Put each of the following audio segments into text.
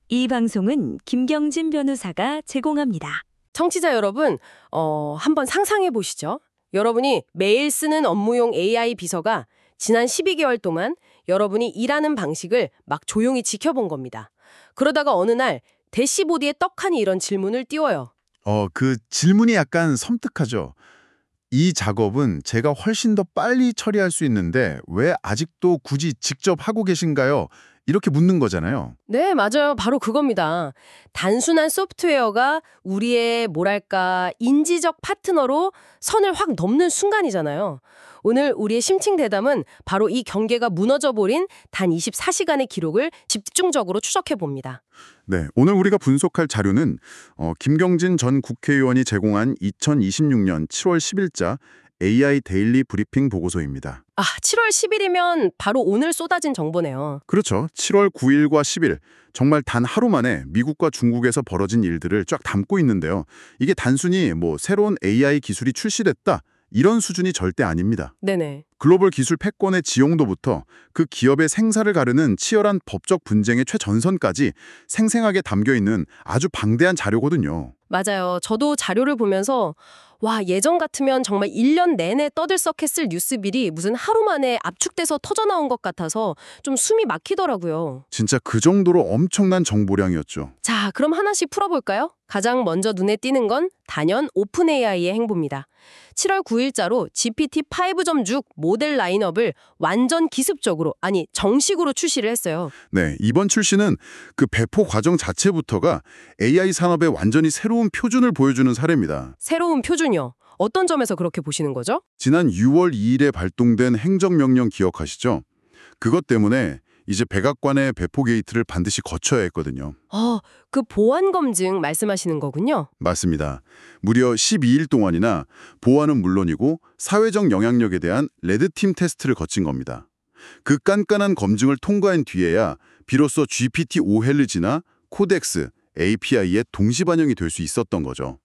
이 방송은 김경진 변호사가 제공합니다. 청취자 여러분, 한번 상상해 보시죠. 여러분이 매일 쓰는 업무용 AI 비서가 지난 12개월 동안 여러분이 일하는 방식을 막 조용히 지켜본 겁니다. 그러다가 어느 날 대시보드에 떡하니 이런 질문을 띄워요. 그 질문이 약간 섬뜩하죠. 이 작업은 제가 훨씬 더 빨리 처리할 수 있는데 왜 아직도 굳이 직접 하고 계신가요? 이렇게 묻는 거잖아요. 네, 맞아요. 바로 그겁니다. 단순한 소프트웨어가 우리의 뭐랄까 인지적 파트너로 선을 확 넘는 순간이잖아요. 오늘 우리의 심층 대담은 바로 이 경계가 무너져버린 단 24시간의 기록을 집중적으로 추적해 봅니다. 네, 오늘 우리가 분석할 자료는 김경진 전 국회의원이 제공한 2026년 7월 10일자 AI 데일리 브리핑 보고서입니다. 7월 10일이면 바로 오늘 쏟아진 정보네요. 그렇죠. 7월 9일과 10일, 정말 단 하루 만에 미국과 중국에서 벌어진 일들을 쫙 담고 있는데요. 이게 단순히 새로운 AI 기술이 출시됐다, 이런 수준이 절대 아닙니다. 네네. 글로벌 기술 패권의 지형도부터 그 기업의 생사를 가르는 치열한 법적 분쟁의 최전선까지 생생하게 담겨있는 아주 방대한 자료거든요. 맞아요. 저도 자료를 보면서 예전 같으면 정말 1년 내내 떠들썩했을 뉴스빌이 무슨 하루 만에 압축돼서 터져나온 것 같아서 좀 숨이 막히더라고요. 진짜 그 정도로 엄청난 정보량이었죠. 자, 그럼 하나씩 풀어볼까요? 가장 먼저 눈에 띄는 건 단연 오픈 AI의 행보입니다. 7월 9일자로 GPT-5.6 모델 라인업을 완전 기습적으로, 정식으로 출시를 했어요. 네, 이번 출시는 그 배포 과정 자체부터가 AI 산업의 완전히 새로운 표준을 보여주는 사례입니다. 새로운 표준이요. 어떤 점에서 그렇게 보시는 거죠? 지난 6월 2일에 발동된 행정명령 기억하시죠? 그것 때문에 이제 백악관의 배포 게이트를 반드시 거쳐야 했거든요. 그 보안 검증 말씀하시는 거군요. 맞습니다. 무려 12일 동안이나 보안은 물론이고 사회적 영향력에 대한 레드팀 테스트를 거친 겁니다. 그 깐깐한 검증을 통과한 뒤에야 비로소 GPT-5 헬리지나 코덱스, API에 동시 반영이 될 수 있었던 거죠.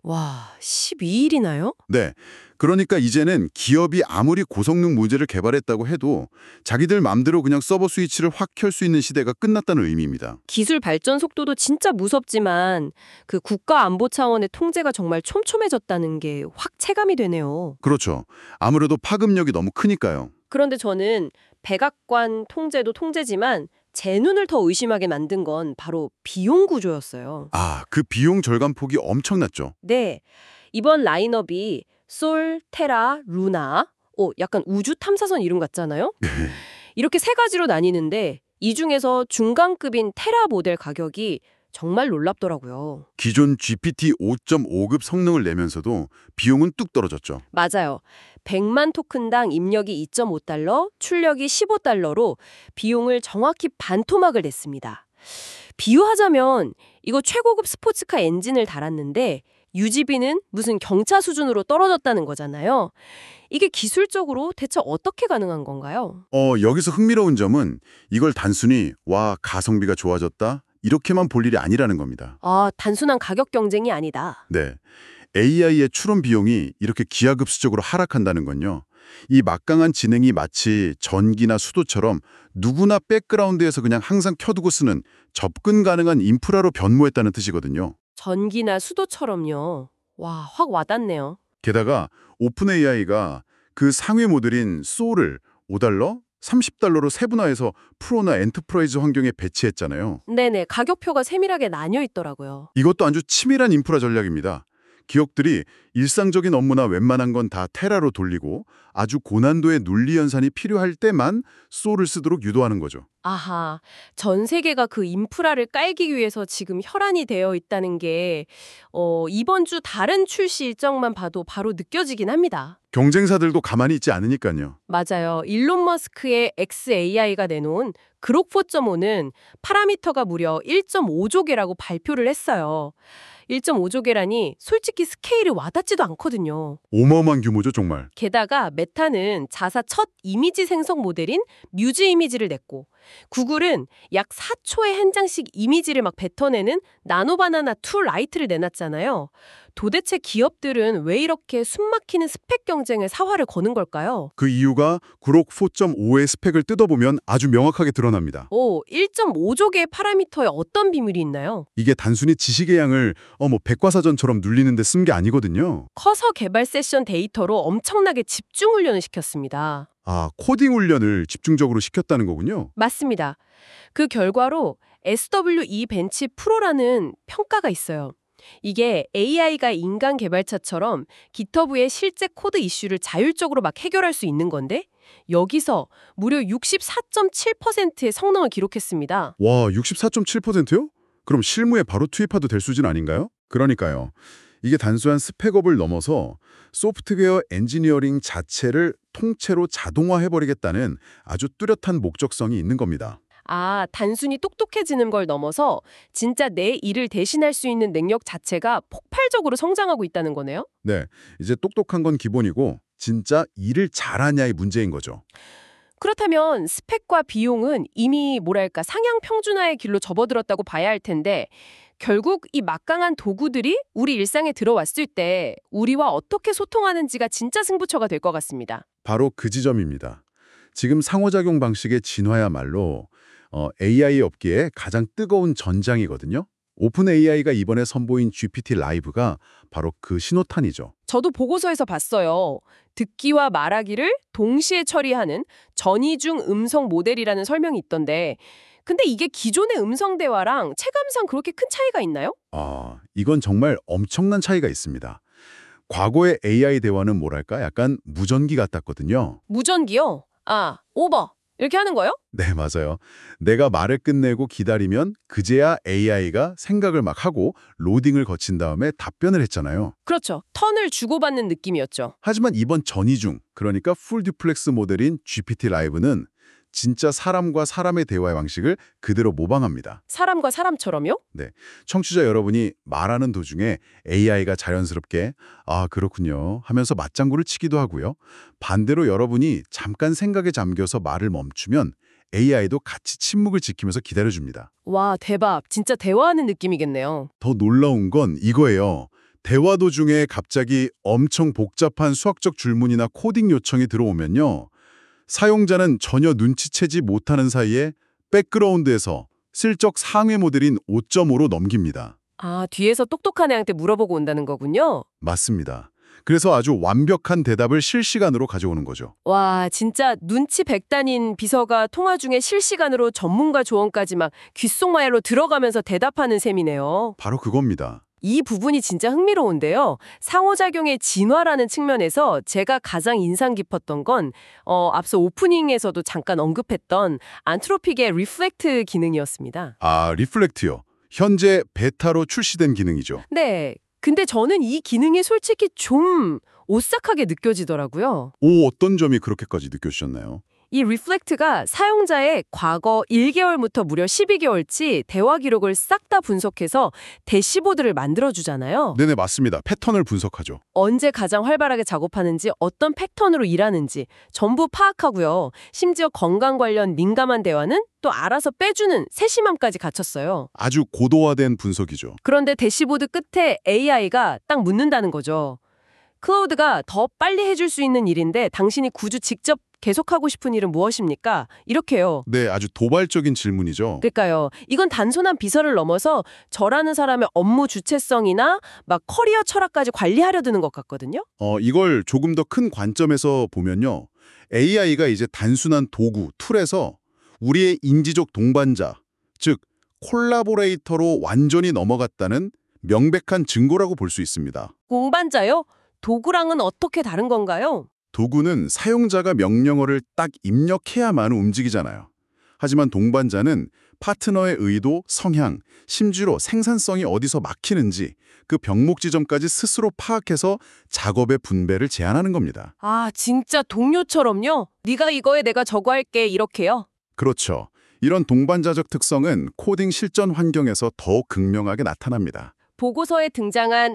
12일이나요? 네. 그러니까 이제는 기업이 아무리 고성능 모델을 개발했다고 해도 자기들 맘대로 그냥 서버 스위치를 확 켤 수 있는 시대가 끝났다는 의미입니다. 기술 발전 속도도 진짜 무섭지만 그 국가 안보 차원의 통제가 정말 촘촘해졌다는 게 확 체감이 되네요. 그렇죠. 아무래도 파급력이 너무 크니까요. 그런데 저는 백악관 통제도 통제지만 제 눈을 더 의심하게 만든 건 바로 비용 구조였어요. 그 비용 절감 폭이 엄청났죠. 네, 이번 라인업이 솔, 테라, 루나, 약간 우주 탐사선 이름 같잖아요? 이렇게 세 가지로 나뉘는데 이 중에서 중간급인 테라 모델 가격이 정말 놀랍더라고요. 기존 GPT 5.5급 성능을 내면서도 비용은 뚝 떨어졌죠. 맞아요. 100만 토큰당 입력이 2.5달러, 출력이 15달러로 비용을 정확히 반토막을 냈습니다. 비유하자면 이거 최고급 스포츠카 엔진을 달았는데 유지비는 무슨 경차 수준으로 떨어졌다는 거잖아요. 이게 기술적으로 대체 어떻게 가능한 건가요? 여기서 흥미로운 점은 이걸 단순히 가성비가 좋아졌다, 이렇게만 볼 일이 아니라는 겁니다. 단순한 가격 경쟁이 아니다. 네. AI의 추론 비용이 이렇게 기하급수적으로 하락한다는 건요. 이 막강한 지능이 마치 전기나 수도처럼 누구나 백그라운드에서 그냥 항상 켜두고 쓰는 접근 가능한 인프라로 변모했다는 뜻이거든요. 전기나 수도처럼요. 확 와닿네요. 게다가 오픈 AI가 그 상위 모델인 소울을 5달러, 30달러로 세분화해서 프로나 엔터프라이즈 환경에 배치했잖아요. 네네, 가격표가 세밀하게 나뉘어 있더라고요. 이것도 아주 치밀한 인프라 전략입니다. 기업들이 일상적인 업무나 웬만한 건 다 테라로 돌리고 아주 고난도의 논리 연산이 필요할 때만 소울을 쓰도록 유도하는 거죠. 아하, 전 세계가 그 인프라를 깔기 위해서 지금 혈안이 되어 있다는 게 이번 주 다른 출시 일정만 봐도 바로 느껴지긴 합니다. 경쟁사들도 가만히 있지 않으니까요. 맞아요. 일론 머스크의 XAI가 내놓은 그록 4.5는 파라미터가 무려 1.5조 개라고 발표를 했어요. 1.5조 개라니 솔직히 스케일이 와닿지도 않거든요. 어마어마한 규모죠, 정말. 게다가 메타는 자사 첫 이미지 생성 모델인 뮤즈 이미지를 냈고 구글은 약 4초에 한 장씩 이미지를 막 뱉어내는 나노바나나 2 라이트를 내놨잖아요. 도대체 기업들은 왜 이렇게 숨막히는 스펙 경쟁에 사활을 거는 걸까요? 그 이유가 구록 4.5의 스펙을 뜯어보면 아주 명확하게 드러납니다. 1.5조 개의 파라미터에 어떤 비밀이 있나요? 이게 단순히 지식의 양을 백과사전처럼 눌리는 데 쓴 게 아니거든요. 커서 개발 세션 데이터로 엄청나게 집중 훈련을 시켰습니다. 코딩 훈련을 집중적으로 시켰다는 거군요. 맞습니다. 그 결과로 SWE 벤치 프로라는 평가가 있어요. 이게 AI가 인간 개발자처럼 GitHub의 실제 코드 이슈를 자율적으로 막 해결할 수 있는 건데 여기서 무려 64.7%의 성능을 기록했습니다. 와, 64.7%요? 그럼 실무에 바로 투입해도 될 수준 아닌가요? 그러니까요. 이게 단순한 스펙업을 넘어서 소프트웨어 엔지니어링 자체를 통째로 자동화해버리겠다는 아주 뚜렷한 목적성이 있는 겁니다. 단순히 똑똑해지는 걸 넘어서 진짜 내 일을 대신할 수 있는 능력 자체가 폭발적으로 성장하고 있다는 거네요. 네, 이제 똑똑한 건 기본이고 진짜 일을 잘하냐의 문제인 거죠. 그렇다면 스펙과 비용은 이미 상향 평준화의 길로 접어들었다고 봐야 할 텐데 결국 이 막강한 도구들이 우리 일상에 들어왔을 때 우리와 어떻게 소통하는지가 진짜 승부처가 될 것 같습니다. 바로 그 지점입니다. 지금 상호작용 방식의 진화야말로 AI 업계의 가장 뜨거운 전장이거든요. 오픈 AI가 이번에 선보인 GPT 라이브가 바로 그 신호탄이죠. 저도 보고서에서 봤어요. 듣기와 말하기를 동시에 처리하는 전이중 음성 모델이라는 설명이 있던데 근데 이게 기존의 음성 대화랑 체감상 그렇게 큰 차이가 있나요? 이건 정말 엄청난 차이가 있습니다. 과거의 AI 대화는 뭐랄까 약간 무전기 같았거든요. 무전기요? 오버. 이렇게 하는 거요? 네, 맞아요. 내가 말을 끝내고 기다리면 그제야 AI가 생각을 막 하고 로딩을 거친 다음에 답변을 했잖아요. 그렇죠. 턴을 주고받는 느낌이었죠. 하지만 이번 전이중, 그러니까 풀 듀플렉스 모델인 GPT 라이브는 진짜 사람과 사람의 대화의 방식을 그대로 모방합니다. 사람과 사람처럼요? 네, 청취자 여러분이 말하는 도중에 AI가 자연스럽게 그렇군요 하면서 맞장구를 치기도 하고요. 반대로 여러분이 잠깐 생각에 잠겨서 말을 멈추면 AI도 같이 침묵을 지키면서 기다려줍니다. 와, 대박. 진짜 대화하는 느낌이겠네요. 더 놀라운 건 이거예요. 대화 도중에 갑자기 엄청 복잡한 수학적 줄문이나 코딩 요청이 들어오면요. 사용자는 전혀 눈치채지 못하는 사이에 백그라운드에서 슬쩍 상위 모델인 5.5로 넘깁니다. 뒤에서 똑똑한 애한테 물어보고 온다는 거군요. 맞습니다. 그래서 아주 완벽한 대답을 실시간으로 가져오는 거죠. 와, 진짜 눈치 백단인 비서가 통화 중에 실시간으로 전문가 조언까지 막 귓속말로 들어가면서 대답하는 셈이네요. 바로 그겁니다. 이 부분이 진짜 흥미로운데요. 상호작용의 진화라는 측면에서 제가 가장 인상 깊었던 건 앞서 오프닝에서도 잠깐 언급했던 안트로픽의 리플렉트 기능이었습니다. 리플렉트요. 현재 베타로 출시된 기능이죠. 네. 근데 저는 이 기능이 솔직히 좀 오싹하게 느껴지더라고요. 어떤 점이 그렇게까지 느껴지셨나요? 이 리플렉트가 사용자의 과거 1개월부터 무려 12개월치 대화 기록을 싹 다 분석해서 대시보드를 만들어주잖아요. 네네, 맞습니다. 패턴을 분석하죠. 언제 가장 활발하게 작업하는지 어떤 패턴으로 일하는지 전부 파악하고요. 심지어 건강 관련 민감한 대화는 또 알아서 빼주는 세심함까지 갖췄어요. 아주 고도화된 분석이죠. 그런데 대시보드 끝에 AI가 딱 묻는다는 거죠. 클라우드가 더 빨리 해줄 수 있는 일인데 당신이 굳이 직접 계속하고 싶은 일은 무엇입니까? 이렇게요. 네, 아주 도발적인 질문이죠. 그러니까요. 이건 단순한 비서를 넘어서 저라는 사람의 업무 주체성이나 막 커리어 철학까지 관리하려 드는 것 같거든요. 이걸 조금 더 큰 관점에서 보면요. AI가 이제 단순한 도구, 툴에서 우리의 인지적 동반자, 즉 콜라보레이터로 완전히 넘어갔다는 명백한 증거라고 볼 수 있습니다. 동반자요? 도구랑은 어떻게 다른 건가요? 도구는 사용자가 명령어를 딱 입력해야만 움직이잖아요. 하지만 동반자는 파트너의 의도, 성향, 심지어 생산성이 어디서 막히는지 그 병목 지점까지 스스로 파악해서 작업의 분배를 제한하는 겁니다. 진짜 동료처럼요? 네가 이거에 내가 저거 할게 이렇게요? 그렇죠. 이런 동반자적 특성은 코딩 실전 환경에서 더욱 극명하게 나타납니다. 보고서에 등장한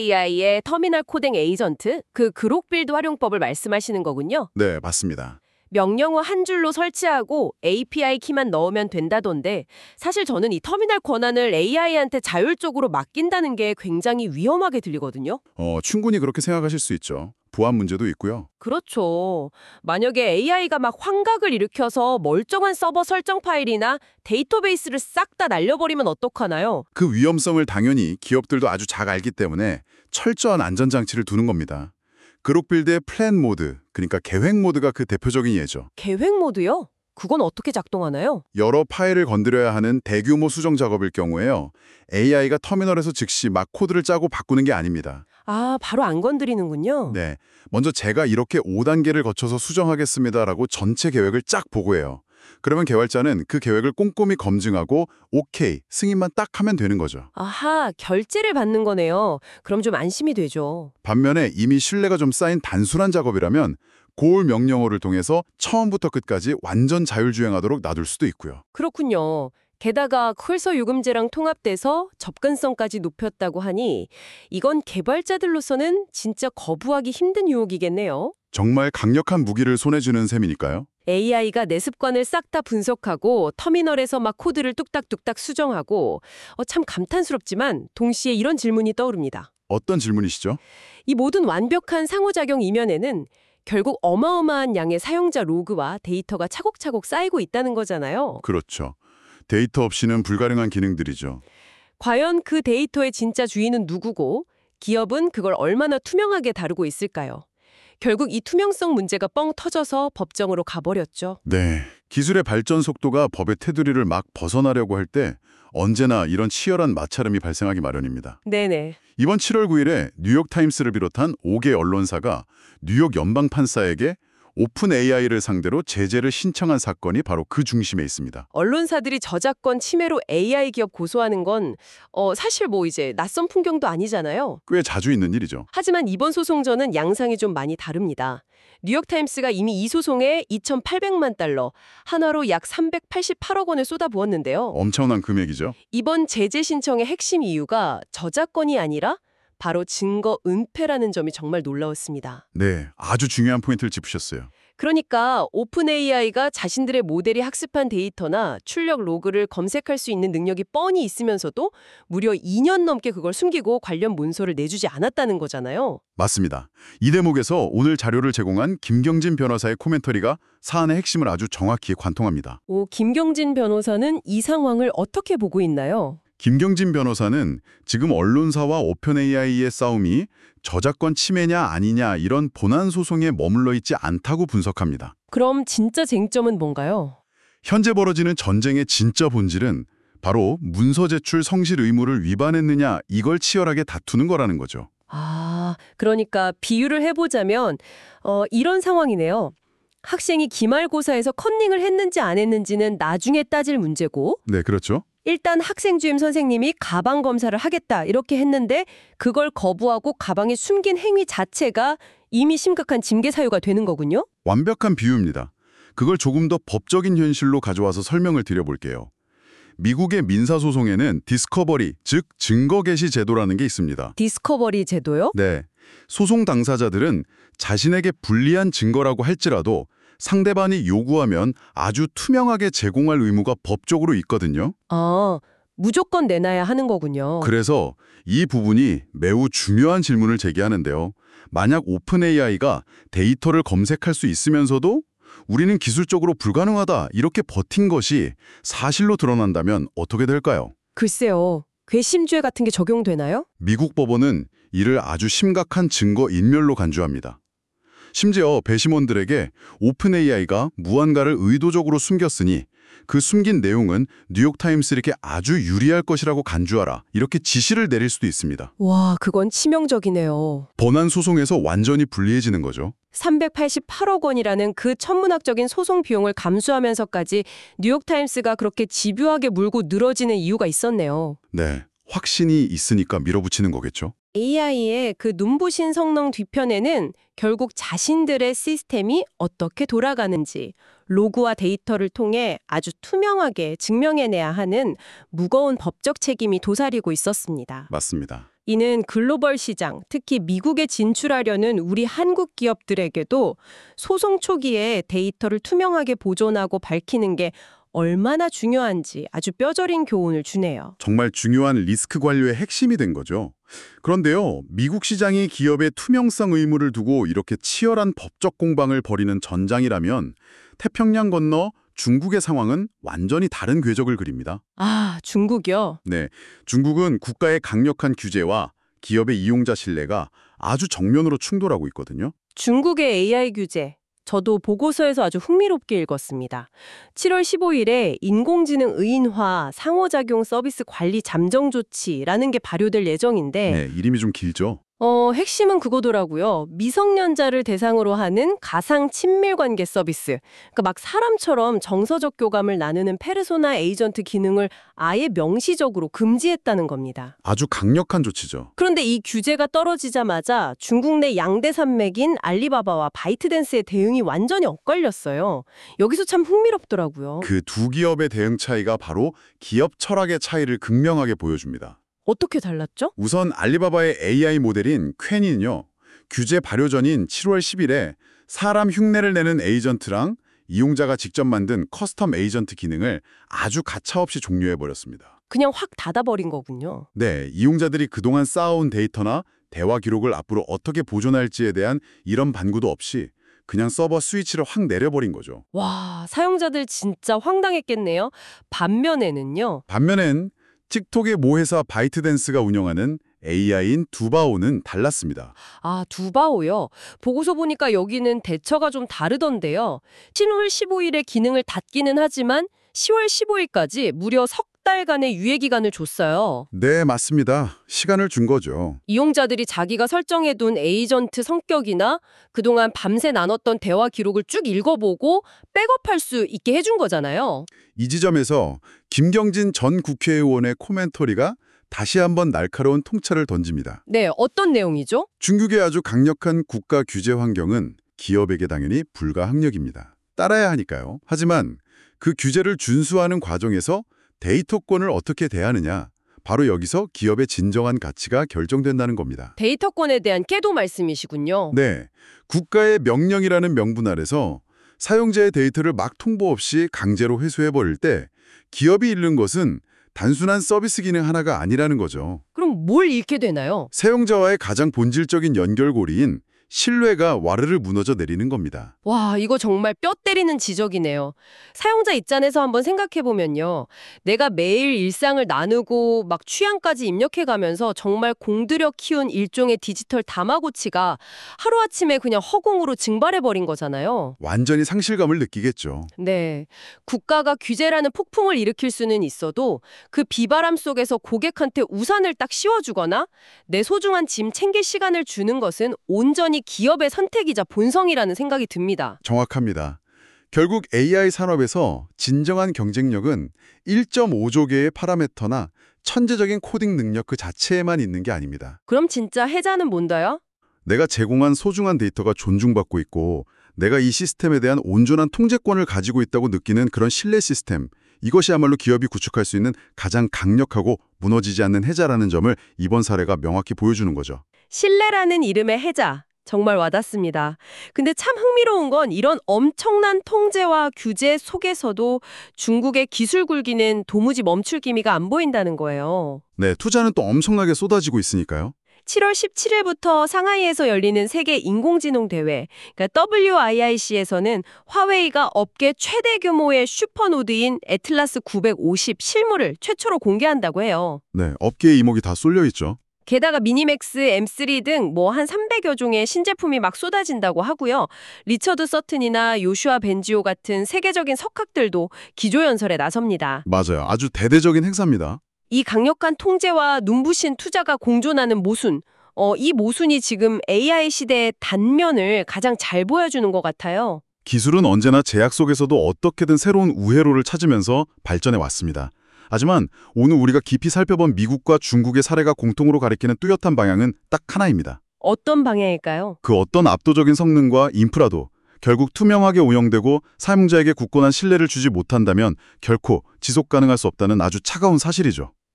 XAI의 터미널 코딩 에이전트, 그 그록 빌드 활용법을 말씀하시는 거군요. 네, 맞습니다. 명령어 한 줄로 설치하고 API 키만 넣으면 된다던데 사실 저는 이 터미널 권한을 AI한테 자율적으로 맡긴다는 게 굉장히 위험하게 들리거든요. 충분히 그렇게 생각하실 수 있죠. 보안 문제도 있고요. 그렇죠. 만약에 AI가 막 환각을 일으켜서 멀쩡한 서버 설정 파일이나 데이터베이스를 싹 다 날려버리면 어떡하나요? 그 위험성을 당연히 기업들도 아주 잘 알기 때문에 철저한 안전장치를 두는 겁니다. 그룹빌드의 플랜 모드, 그러니까 계획 모드가 그 대표적인 예죠. 계획 모드요? 그건 어떻게 작동하나요? 여러 파일을 건드려야 하는 대규모 수정 작업일 경우에요. AI가 터미널에서 즉시 막 코드를 짜고 바꾸는 게 아닙니다. 아, 바로 안 건드리는군요. 네, 먼저 제가 이렇게 5단계를 거쳐서 수정하겠습니다라고 전체 계획을 쫙 보고해요. 그러면 개발자는 그 계획을 꼼꼼히 검증하고 오케이, 승인만 딱 하면 되는 거죠. 아하, 결제를 받는 거네요. 그럼 좀 안심이 되죠. 반면에 이미 신뢰가 좀 쌓인 단순한 작업이라면 고올 명령어를 통해서 처음부터 끝까지 완전 자율주행하도록 놔둘 수도 있고요. 그렇군요. 게다가 컬서 요금제랑 통합돼서 접근성까지 높였다고 하니 이건 개발자들로서는 진짜 거부하기 힘든 유혹이겠네요. 정말 강력한 무기를 손에 쥐는 셈이니까요. AI가 내 습관을 싹 다 분석하고 터미널에서 막 코드를 뚝딱뚝딱 수정하고 참 감탄스럽지만 동시에 이런 질문이 떠오릅니다. 어떤 질문이시죠? 이 모든 완벽한 상호작용 이면에는 결국 어마어마한 양의 사용자 로그와 데이터가 차곡차곡 쌓이고 있다는 거잖아요. 그렇죠. 데이터 없이는 불가능한 기능들이죠. 과연 그 데이터의 진짜 주인은 누구고 기업은 그걸 얼마나 투명하게 다루고 있을까요? 결국 이 투명성 문제가 뻥 터져서 법정으로 가버렸죠. 네, 기술의 발전 속도가 법의 테두리를 막 벗어나려고 할 때 언제나 이런 치열한 마찰음이 발생하기 마련입니다. 네네. 이번 7월 9일에 뉴욕타임스를 비롯한 5개 언론사가 뉴욕 연방판사에게 오픈 AI를 상대로 제재를 신청한 사건이 바로 그 중심에 있습니다. 언론사들이 저작권 침해로 AI 기업 고소하는 건 사실 뭐 이제 낯선 풍경도 아니잖아요. 꽤 자주 있는 일이죠. 하지만 이번 소송전은 양상이 좀 많이 다릅니다. 뉴욕타임스가 이미 이 소송에 2,800만 달러, 한화로 약 388억 원을 쏟아부었는데요. 엄청난 금액이죠. 이번 제재 신청의 핵심 이유가 저작권이 아니라 바로 증거 은폐라는 점이 정말 놀라웠습니다. 네, 아주 중요한 포인트를 짚으셨어요. 그러니까 오픈 AI가 자신들의 모델이 학습한 데이터나 출력 로그를 검색할 수 있는 능력이 뻔히 있으면서도 무려 2년 넘게 그걸 숨기고 관련 문서를 내주지 않았다는 거잖아요. 맞습니다. 이 대목에서 오늘 자료를 제공한 김경진 변호사의 코멘터리가 사안의 핵심을 아주 정확히 관통합니다. 김경진 변호사는 이 상황을 어떻게 보고 있나요? 김경진 변호사는 지금 언론사와 오픈 AI의 싸움이 저작권 침해냐 아니냐 이런 본안 소송에 머물러 있지 않다고 분석합니다. 그럼 진짜 쟁점은 뭔가요? 현재 벌어지는 전쟁의 진짜 본질은 바로 문서 제출 성실 의무를 위반했느냐 이걸 치열하게 다투는 거라는 거죠. 아, 그러니까 비유를 해보자면 이런 상황이네요. 학생이 기말고사에서 컨닝을 했는지 안 했는지는 나중에 따질 문제고 네, 그렇죠. 일단 학생 주임 선생님이 가방 검사를 하겠다 이렇게 했는데 그걸 거부하고 가방에 숨긴 행위 자체가 이미 심각한 징계 사유가 되는 거군요. 완벽한 비유입니다. 그걸 조금 더 법적인 현실로 가져와서 설명을 드려볼게요. 미국의 민사소송에는 디스커버리, 즉 증거 개시 제도라는 게 있습니다. 디스커버리 제도요? 네, 소송 당사자들은 자신에게 불리한 증거라고 할지라도 상대방이 요구하면 아주 투명하게 제공할 의무가 법적으로 있거든요. 아, 무조건 내놔야 하는 거군요. 그래서 이 부분이 매우 중요한 질문을 제기하는데요. 만약 오픈 AI가 데이터를 검색할 수 있으면서도 우리는 기술적으로 불가능하다 이렇게 버틴 것이 사실로 드러난다면 어떻게 될까요? 글쎄요. 괘씸죄 같은 게 적용되나요? 미국 법원은 이를 아주 심각한 증거 인멸로 간주합니다. 심지어 배심원들에게 오픈 AI가 무언가를 의도적으로 숨겼으니 그 숨긴 내용은 뉴욕타임스에게 아주 유리할 것이라고 간주하라 이렇게 지시를 내릴 수도 있습니다. 와, 그건 치명적이네요. 본안 소송에서 완전히 불리해지는 거죠. 388억 원이라는 그 천문학적인 소송 비용을 감수하면서까지 뉴욕타임스가 그렇게 집요하게 물고 늘어지는 이유가 있었네요. 네, 확신이 있으니까 밀어붙이는 거겠죠. AI의 그 눈부신 성능 뒤편에는 결국 자신들의 시스템이 어떻게 돌아가는지 로그와 데이터를 통해 아주 투명하게 증명해내야 하는 무거운 법적 책임이 도사리고 있었습니다. 맞습니다. 이는 글로벌 시장, 특히 미국에 진출하려는 우리 한국 기업들에게도 소송 초기에 데이터를 투명하게 보존하고 밝히는 게 얼마나 중요한지 아주 뼈저린 교훈을 주네요. 정말 중요한 리스크 관리의 핵심이 된 거죠. 그런데요, 미국 시장이 기업의 투명성 의무를 두고 이렇게 치열한 법적 공방을 벌이는 전장이라면 태평양 건너 중국의 상황은 완전히 다른 궤적을 그립니다. 아, 중국이요? 네, 중국은 국가의 강력한 규제와 기업의 이용자 신뢰가 아주 정면으로 충돌하고 있거든요. 중국의 AI 규제. 저도 보고서에서 아주 흥미롭게 읽었습니다. 7월 15일에 인공지능 의인화 상호작용 서비스 관리 잠정 조치라는 게 발효될 예정인데 네, 이름이 좀 길죠. 핵심은 그거더라고요. 미성년자를 대상으로 하는 가상 친밀 관계 서비스. 그러니까 막 사람처럼 정서적 교감을 나누는 페르소나 에이전트 기능을 아예 명시적으로 금지했다는 겁니다. 아주 강력한 조치죠. 그런데 이 규제가 떨어지자마자 중국 내 양대 산맥인 알리바바와 바이트댄스의 대응이 완전히 엇갈렸어요. 여기서 참 흥미롭더라고요. 그 두 기업의 대응 차이가 바로 기업 철학의 차이를 극명하게 보여줍니다. 어떻게 달랐죠? 우선 알리바바의 AI 모델인 퀸이는요. 규제 발효 전인 7월 10일에 사람 흉내를 내는 에이전트랑 이용자가 직접 만든 커스텀 에이전트 기능을 아주 가차없이 종료해버렸습니다. 그냥 확 닫아버린 거군요. 네, 이용자들이 그동안 쌓아온 데이터나 대화 기록을 앞으로 어떻게 보존할지에 대한 이런 반구도 없이 그냥 서버 스위치를 확 내려버린 거죠. 와, 사용자들 진짜 황당했겠네요. 반면에는요. 반면엔 틱톡의 모회사 바이트댄스가 운영하는 AI인 두바오는 달랐습니다. 아, 두바오요. 보고서 보니까 여기는 대처가 좀 다르던데요. 7월 15일에 기능을 닫기는 하지만 10월 15일까지 무려 석 달간의 유예 기간을 줬어요. 네, 맞습니다. 시간을 준 거죠. 이용자들이 자기가 설정해둔 에이전트 성격이나 그동안 밤새 나눴던 대화 기록을 쭉 읽어보고 백업할 수 있게 해준 거잖아요. 이 지점에서 김경진 전 국회의원의 코멘터리가 다시 한번 날카로운 통찰을 던집니다. 네, 어떤 내용이죠? 중국의 아주 강력한 국가 규제 환경은 기업에게 당연히 불가항력입니다. 따라야 하니까요. 하지만 그 규제를 준수하는 과정에서 데이터권을 어떻게 대하느냐, 바로 여기서 기업의 진정한 가치가 결정된다는 겁니다. 데이터권에 대한 깨도 말씀이시군요. 네, 국가의 명령이라는 명분 아래서 사용자의 데이터를 막 통보 없이 강제로 회수해버릴 때 기업이 잃는 것은 단순한 서비스 기능 하나가 아니라는 거죠. 그럼 뭘 잃게 되나요? 사용자와의 가장 본질적인 연결고리인 신뢰가 와르르 무너져 내리는 겁니다. 와, 이거 정말 뼈 때리는 지적이네요. 사용자 입장에서 한번 생각해보면요. 내가 매일 일상을 나누고 막 취향까지 입력해가면서 정말 공들여 키운 일종의 디지털 다마고치가 하루아침에 그냥 허공으로 증발해버린 거잖아요. 완전히 상실감을 느끼겠죠. 네. 국가가 규제라는 폭풍을 일으킬 수는 있어도 그 비바람 속에서 고객한테 우산을 딱 씌워주거나 내 소중한 짐 챙길 시간을 주는 것은 온전히 기업의 선택이자 본성이라는 생각이 듭니다. 정확합니다. 결국 AI 산업에서 진정한 경쟁력은 1.5조 개의 파라미터나 천재적인 코딩 능력 그 자체에만 있는 게 아닙니다. 그럼 진짜 해자는 뭔가요? 내가 제공한 소중한 데이터가 존중받고 있고 내가 이 시스템에 대한 온전한 통제권을 가지고 있다고 느끼는 그런 신뢰 시스템, 이것이야말로 기업이 구축할 수 있는 가장 강력하고 무너지지 않는 해자라는 점을 이번 사례가 명확히 보여주는 거죠. 신뢰라는 이름의 해자. 정말 와닿습니다. 근데 참 흥미로운 건 이런 엄청난 통제와 규제 속에서도 중국의 기술 굴기는 도무지 멈출 기미가 안 보인다는 거예요. 네, 투자는 또 엄청나게 쏟아지고 있으니까요. 7월 17일부터 상하이에서 열리는 세계 인공지능 대회, 그러니까 WIIC에서는 화웨이가 업계 최대 규모의 슈퍼노드인 애틀라스 950 실물을 최초로 공개한다고 해요. 네, 업계의 이목이 다 쏠려 있죠. 게다가 미니맥스, M3 등 뭐 한 300여 종의 신제품이 막 쏟아진다고 하고요. 리처드 서튼이나 요슈아 벤지오 같은 세계적인 석학들도 기조연설에 나섭니다. 맞아요. 아주 대대적인 행사입니다. 이 강력한 통제와 눈부신 투자가 공존하는 모순, 이 모순이 지금 AI 시대의 단면을 가장 잘 보여주는 것 같아요. 기술은 언제나 제약 속에서도 어떻게든 새로운 우회로를 찾으면서 발전해 왔습니다. 하지만 오늘 우리가 깊이 살펴본 미국과 중국의 사례가 공통으로 가리키는 뚜렷한 방향은 딱 하나입니다. 어떤 방향일까요? 그 어떤 압도적인 성능과 인프라도 결국 투명하게 운영되고 사용자에게 굳건한 신뢰를 주지 못한다면 결코 지속 가능할 수 없다는 아주 차가운 사실이죠.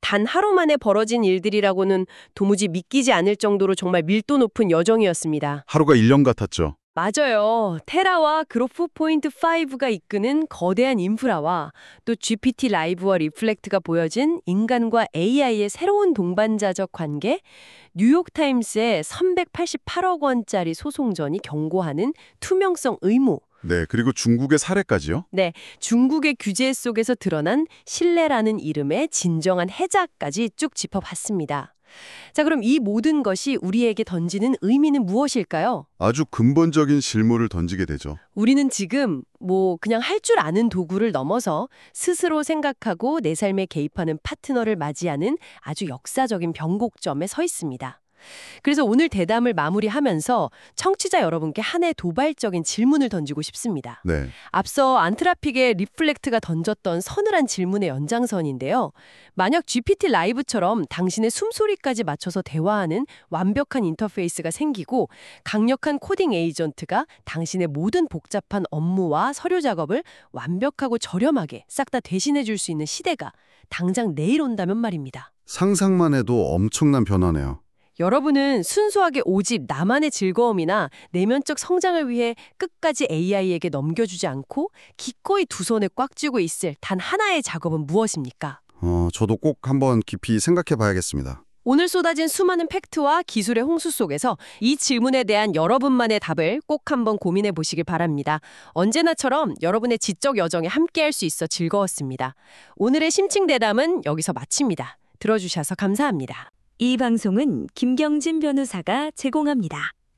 단 하루 만에 벌어진 일들이라고는 도무지 믿기지 않을 정도로 정말 밀도 높은 여정이었습니다. 하루가 1년 같았죠. 맞아요. 테라와 그로프 포인트 5가 이끄는 거대한 인프라와 또 GPT 라이브와 리플렉트가 보여진 인간과 AI의 새로운 동반자적 관계, 뉴욕타임스의 388억 원짜리 소송전이 경고하는 투명성 의무, 네, 그리고 중국의 사례까지요. 네, 중국의 규제 속에서 드러난 신뢰라는 이름의 진정한 해자까지 쭉 짚어봤습니다. 자, 그럼 이 모든 것이 우리에게 던지는 의미는 무엇일까요? 아주 근본적인 질문을 던지게 되죠. 우리는 지금 그냥 할 줄 아는 도구를 넘어서 스스로 생각하고 내 삶에 개입하는 파트너를 맞이하는 아주 역사적인 변곡점에 서 있습니다. 그래서 오늘 대담을 마무리하면서 청취자 여러분께 하나의 도발적인 질문을 던지고 싶습니다. 네. 앞서 안트라픽의 리플렉트가 던졌던 서늘한 질문의 연장선인데요. 만약 GPT 라이브처럼 당신의 숨소리까지 맞춰서 대화하는 완벽한 인터페이스가 생기고 강력한 코딩 에이전트가 당신의 모든 복잡한 업무와 서류 작업을 완벽하고 저렴하게 싹 다 대신해 줄 수 있는 시대가 당장 내일 온다면 말입니다. 상상만 해도 엄청난 변화네요. 여러분은 순수하게 오직 나만의 즐거움이나 내면적 성장을 위해 끝까지 AI에게 넘겨주지 않고 기꺼이 두 손에 꽉 쥐고 있을 단 하나의 작업은 무엇입니까? 저도 꼭 한번 깊이 생각해 봐야겠습니다. 오늘 쏟아진 수많은 팩트와 기술의 홍수 속에서 이 질문에 대한 여러분만의 답을 꼭 한번 고민해 보시길 바랍니다. 언제나처럼 여러분의 지적 여정에 함께할 수 있어 즐거웠습니다. 오늘의 심층 대담은 여기서 마칩니다. 들어주셔서 감사합니다. 이 방송은 김경진 변호사가 제공합니다.